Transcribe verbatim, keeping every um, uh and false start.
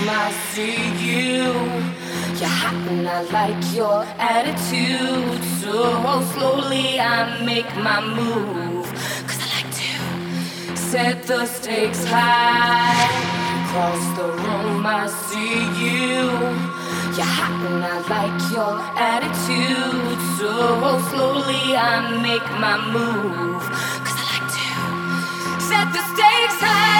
I see you. You're hot and I like your attitude. So slowly I make my move. Cause I like to set the stakes high. Across the room I see you. You're hot and I like your attitude. So slowly I make my move. Cause I like to set the stakes high.